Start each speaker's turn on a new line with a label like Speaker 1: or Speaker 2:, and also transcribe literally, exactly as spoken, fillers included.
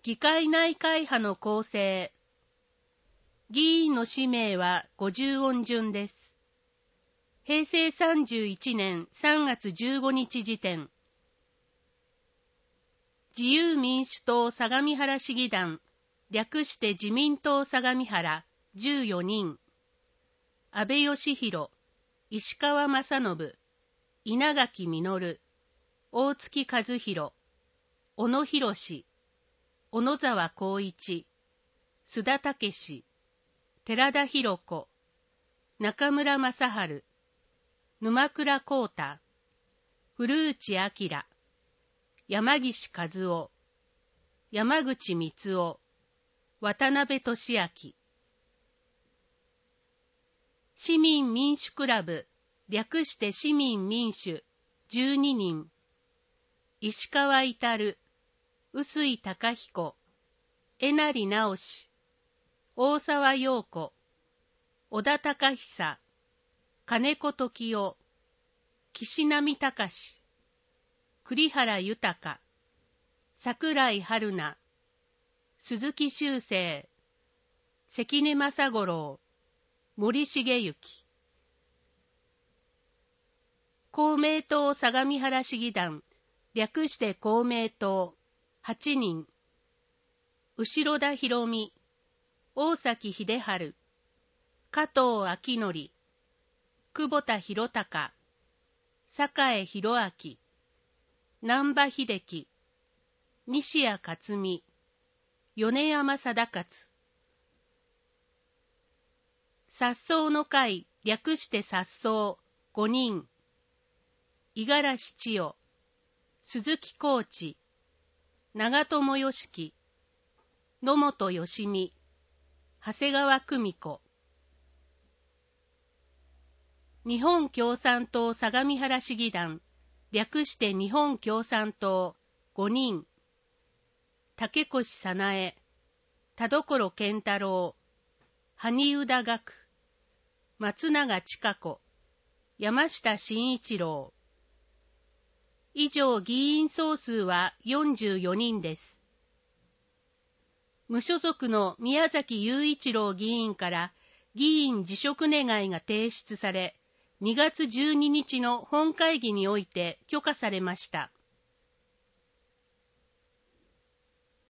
Speaker 1: 議会内会派の構成。議員の氏名はごじゅう音順です。へいせいさんじゅういちねんさんがつじゅうごにち時点。自由民主党相模原市議団、略して自民党相模原、じゅうよにん。安倍義弘、石川正信、稲垣実、大月和弘、小野博、小野沢光一、須田武、寺田裕子、中村正春、沼倉光太、古内明、山岸和夫、山口光夫、渡辺俊明。市民民主クラブ、略して市民民主、じゅうににん。石川至、臼井貴彦、江成直、大沢陽子、小田隆久、金子時夫、岸波隆、栗原豊、櫻井春菜、鈴木修正、関根正五郎、森重幸。公明党相模原市議団、略して公明党、はちにん。後田博美、大崎秀治、加藤昭則、久保田博隆、栄博明、難波秀樹、西谷克美、米山貞勝。殺走の会、略して殺走、ごにん。五十嵐千代、鈴木浩地、長友良樹、野本義美、長谷川久美子。日本共産党相模原市議団、略して日本共産党、ごにん。竹越早苗、田所健太郎、萩生田岳、松永千佳子、山下真一郎。以上議員総数はよんじゅうよにんです。無所属の宮崎雄一郎議員から議員辞職願が提出され、にがつじゅうににちの本会議において許可されました。